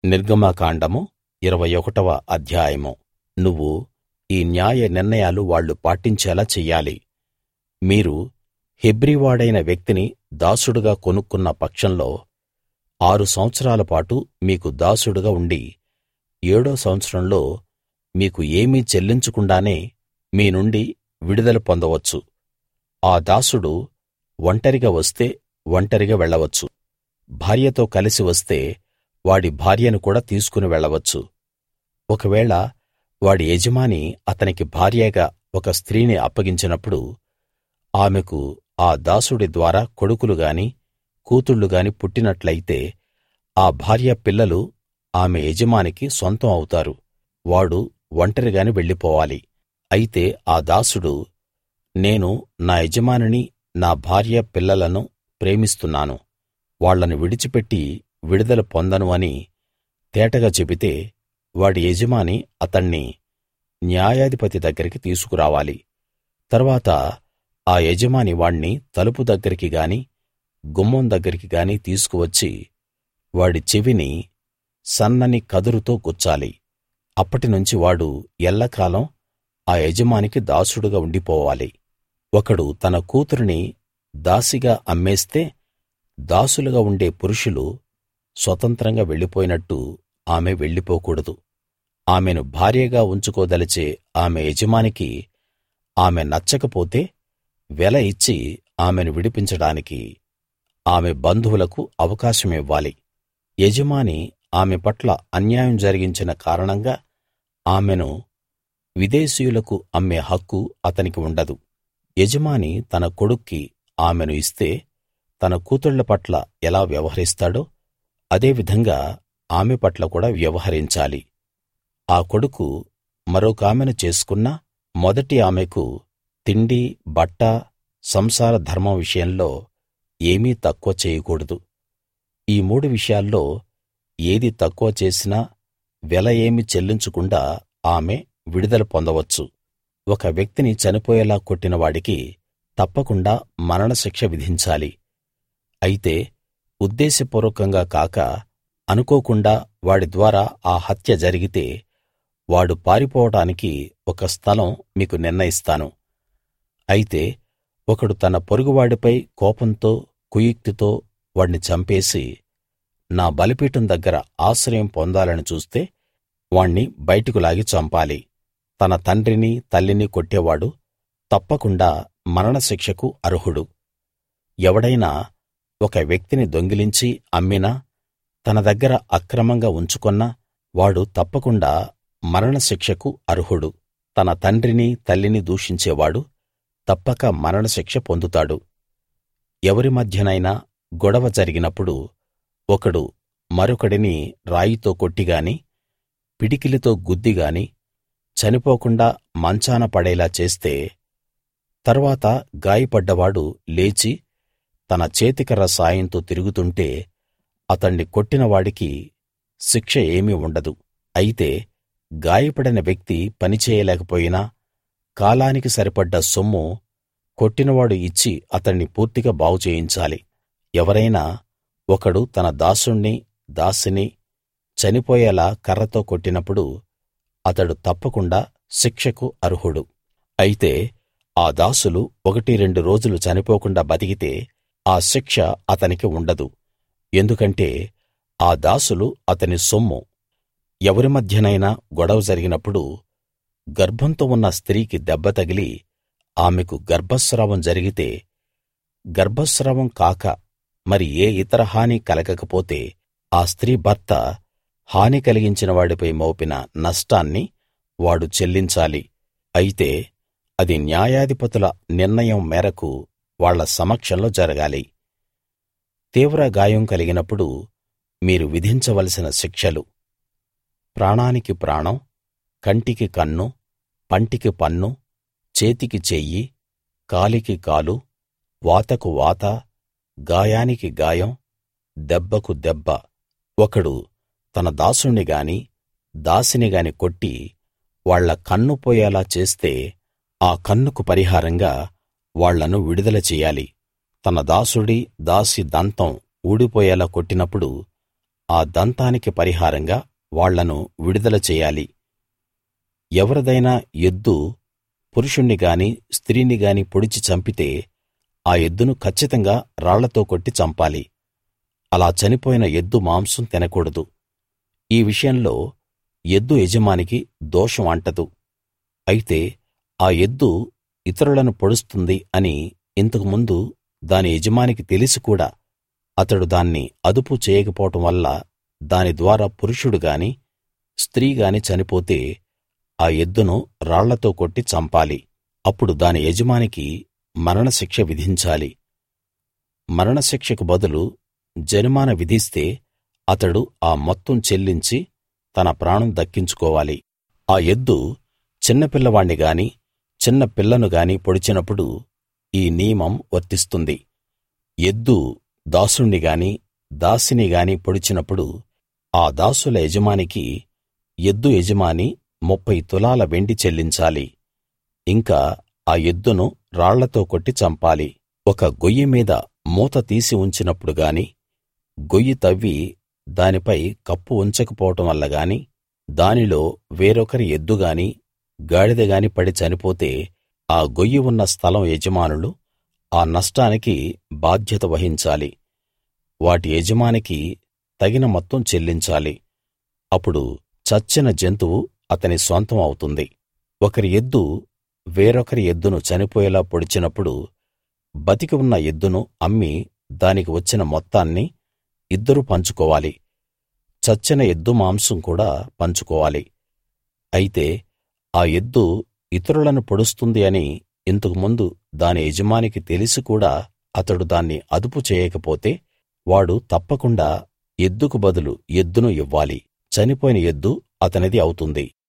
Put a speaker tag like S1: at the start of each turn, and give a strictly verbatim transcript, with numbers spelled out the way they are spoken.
S1: నిర్గమకాండము ఇరవై ఒకటవ అధ్యాయము నువ్వు ఈ న్యాయ నిర్ణయాలు వాళ్ళు పాటించేలా చెయ్యాలి. మీరు హెబ్రీవాడైన వ్యక్తిని దాసుడుగా కొనుక్కున్న పక్షంలో ఆరు సంవత్సరాల పాటు మీకు దాసుడుగా ఉండి ఏడో సంవత్సరంలో మీకు ఏమీ చెల్లించకుండానే మీ నుండి విడుదల పొందవచ్చు. ఆ దాసుడు ఒంటరిగా వస్తే ఒంటరిగా వెళ్ళవచ్చు. భార్యతో కలిసి వస్తే వాడి భార్యను కూడా తీసుకుని వెళ్ళవచ్చు. ఒకవేళ వాడి యజమాని అతనికి భార్యగా ఒక స్త్రీని అప్పగించినప్పుడు ఆమెకు ఆ దాసుడి ద్వారా కొడుకులు గాని కూతుళ్ళు గాని పుట్టినట్లయితే ఆ భార్య పిల్లలు ఆమె యజమానికి సొంతం అవుతారు. వాడు ఒంటరిగానే వెళ్ళిపోవాలి. అయితే ఆ దాసుడు, నేను నా యజమానిని, నా భార్య పిల్లలను ప్రేమిస్తున్నాను, వాళ్ళని విడిచిపెట్టి విడుదల పొందను అని తేటగా చెబితే వాడి యజమాని అతణ్ణి న్యాయాధిపతి దగ్గరికి తీసుకురావాలి. తరువాత ఆ యజమాని వాణ్ణి తలుపు దగ్గరికి గాని గుమ్మం దగ్గరికి గాని తీసుకువచ్చి వాడి చెవిని సన్నని కదురుతో గుచ్చాలి. అప్పటినుంచి వాడు ఎల్లకాలం ఆ యజమానికి దాసుడుగా ఉండిపోవాలి. ఒకడు తన కూతురిని దాసిగా అమ్మేస్తే దాసులుగా ఉండే పురుషులు స్వతంత్రంగా వెళ్ళిపోయినట్టు ఆమె వెళ్ళిపోకూడదు. ఆమెను భార్యగా ఉంచుకోదలిచే ఆమె యజమానికి ఆమె నచ్చకపోతే వెల ఇచ్చి ఆమెను విడిపించడానికి ఆమె బంధువులకు అవకాశమివ్వాలి. యజమాని ఆమె పట్ల అన్యాయం జరిగించిన కారణంగా ఆమెను విదేశీయులకు అమ్మే హక్కు అతనికి ఉండదు. యజమాని తన కొడుక్కి ఆమెను ఇస్తే తన కూతుళ్ళ పట్ల ఎలా వ్యవహరిస్తాడో అదే విధంగా ఆమె పట్ల కూడా వ్యవహరించాలి. ఆ కొడుకు మరొకామెను చేసుకున్నా మొదటి ఆమెకు తిండి, బట్ట, సంసార ధర్మం విషయంలో ఏమీ తక్కువ చేయకూడదు. ఈ మూడు విషయాల్లో ఏది తక్కువ చేసినా వెల ఏమీ చెల్లించకుండా ఆమె విడుదల పొందవచ్చు. ఒక వ్యక్తిని చనిపోయేలా కొట్టిన వాడికి తప్పకుండా మరణశిక్ష విధించాలి. అయితే ఉద్దేశపూర్వకంగా కాక అనుకోకుండా వాడి ద్వారా ఆ హత్య జరిగితే వాడు పారిపోవడానికి ఒక స్థలం మీకు నిర్ణయిస్తాను. అయితే ఒకడు తన పొరుగువాడిపై కోపంతో కుయుక్తితో వాణ్ణి చంపేసి నా బలిపీఠం దగ్గర ఆశ్రయం పొందాలని చూస్తే వాణ్ణి బయటకు లాగి చంపాలి. తన తండ్రిని తల్లిని కొట్టేవాడు తప్పకుండా మరణశిక్షకు అర్హుడు. ఎవడైనా ఒక వ్యక్తిని దొంగిలించి అమ్మినా తన దగ్గర అక్రమంగా ఉంచుకొన్నా వాడు తప్పకుండా మరణశిక్షకు అర్హుడు. తన తండ్రిని తల్లిని దూషించేవాడు తప్పక మరణశిక్ష పొందుతాడు. ఎవరి మధ్యనైనా గొడవ జరిగినప్పుడు ఒకడు మరొకడిని రాయితో కొట్టిగాని పిడికిలితో గుద్దిగాని చనిపోకుండా మంచాన పడేలా చేస్తే తరువాత గాయపడ్డవాడు లేచి తన చేతికర్ర సాయంతో తిరుగుతుంటే అతణ్ణి కొట్టిన వాడికి శిక్ష ఏమీ ఉండదు. అయితే గాయపడిన వ్యక్తి పని చేయలేకపోయినా కాలానికి సరిపడ్డ సొమ్ము కొట్టినవాడు ఇచ్చి అతణ్ణి పూర్తిగా బాగు చేయించాలి. ఎవరైనా ఒకడు తన దాసుణ్ణి దాసిని చనిపోయేలా కర్రతో కొట్టినప్పుడు అతడు తప్పకుండా శిక్షకు అర్హుడు. అయితే ఆ దాసులు ఒకటి రెండు రోజులు చనిపోకుండా బతికితే ఆ శిక్ష అతనికి ఉండదు. ఎందుకంటే ఆ దాసులు అతని సొమ్ము. ఎవరి మధ్యనైనా గొడవ జరిగినప్పుడు గర్భంతో ఉన్న స్త్రీకి దెబ్బ తగిలి ఆమెకు గర్భస్రావం జరిగితే గర్భస్రావం కాక మరి ఏ ఇతర హాని కలగకపోతే ఆ స్త్రీ భర్త హాని కలిగించిన వాడిపై మోపిన నష్టాన్ని వాడు చెల్లించాలి. అయితే అది న్యాయాధిపతుల నిర్ణయం మేరకు వాళ్ళ సమక్షంలో జరగాలి. తీవ్ర గాయం కలిగినప్పుడు మీరు విధించవలసిన శిక్షలు: ప్రాణానికి ప్రాణం, కంటికి కన్ను, పంటికి పన్ను, చేతికి చెయ్యి, కాలికి కాలు, వాతకు వాత, గాయానికి గాయం, దెబ్బకు దెబ్బ. ఒకడు తన దాసుణ్ణి గాని దాసిని గాని కొట్టి వాళ్ళ కన్ను పోయేలా చేస్తే ఆ కన్నుకు పరిహారంగా వాళ్ళను విడుదల చెయ్యాలి. తన దాసుడి దాసి దంతం ఊడిపోయేలా కొట్టినప్పుడు ఆ దంతానికి పరిహారంగా వాళ్ళను విడుదల చెయ్యాలి. ఎవరిదైనా ఎద్దు పురుషుణ్ణి గాని స్త్రీని గాని పొడిచి చంపితే ఆ ఎద్దును కచ్చితంగా రాళ్లతో కొట్టి చంపాలి. అలా చనిపోయిన ఎద్దు మాంసం తినకూడదు. ఈ విషయంలో ఎద్దు యజమానికి దోషం అంటదు. అయితే ఆ ఎద్దు ఇతరులను పొడుస్తుంది అని ఇంతకు ముందు దాని యజమానికి తెలిసి కూడా అతడు దాన్ని అదుపు చేయకపోవటం వల్ల దాని ద్వారా పురుషుడు గాని స్త్రీ గాని చనిపోతే ఆ ఎద్దును రాళ్లతో కొట్టి చంపాలి. అప్పుడు దాని యజమానికి మరణశిక్ష విధించాలి. మరణశిక్షకు బదులు జరిమానా విధిస్తే అతడు ఆ మొత్తం చెల్లించి తన ప్రాణం దక్కించుకోవాలి. ఆ ఎద్దు చిన్నపిల్లవాణ్ణి గాని చిన్న పిల్లను గాని పొడిచినప్పుడు ఈ నియమం వర్తిస్తుంది. ఎద్దు దాసుణ్ణి గాని దాసిని గాని పొడిచినప్పుడు ఆ దాసుల యజమానికి ఎద్దు యజమాని ముప్ఫై తులాల వెండి చెల్లించాలి. ఇంకా ఆ ఎద్దును రాళ్లతో కొట్టి చంపాలి. ఒక గొయ్యి మీద మూత తీసి ఉంచినప్పుడు గాని గొయ్యి తవ్వి దానిపై కప్పు ఉంచకపోవటం వల్ల గాని దానిలో వేరొకరి ఎద్దు గాని గాడిద గాని పడి చనిపోతే ఆ గొయ్యి ఉన్న స్థలం యజమానులు ఆ నష్టానికి బాధ్యత వహించాలి. వాటి యజమానికి తగిన మొత్తం చెల్లించాలి. అప్పుడు చచ్చిన జంతువు అతని సొంతం అవుతుంది. ఒకరి ఎద్దు వేరొకరి ఎద్దును చనిపోయేలా పొడిచినప్పుడు బతికి ఉన్న ఎద్దును అమ్మి దానికి వచ్చిన మొత్తాన్ని ఇద్దరూ పంచుకోవాలి. చచ్చిన ఎద్దు మాంసం కూడా పంచుకోవాలి. అయితే ఆ ఎద్దు ఇతరులను పొడుస్తుంది అని ఇంతకు ముందు దాని యజమానికి తెలిసి కూడా అతడు దాన్ని అదుపు చేయకపోతే వాడు తప్పకుండా ఎద్దుకు బదులు ఎద్దును ఇవ్వాలి. చనిపోయిన ఎద్దు అతనిది అవుతుంది.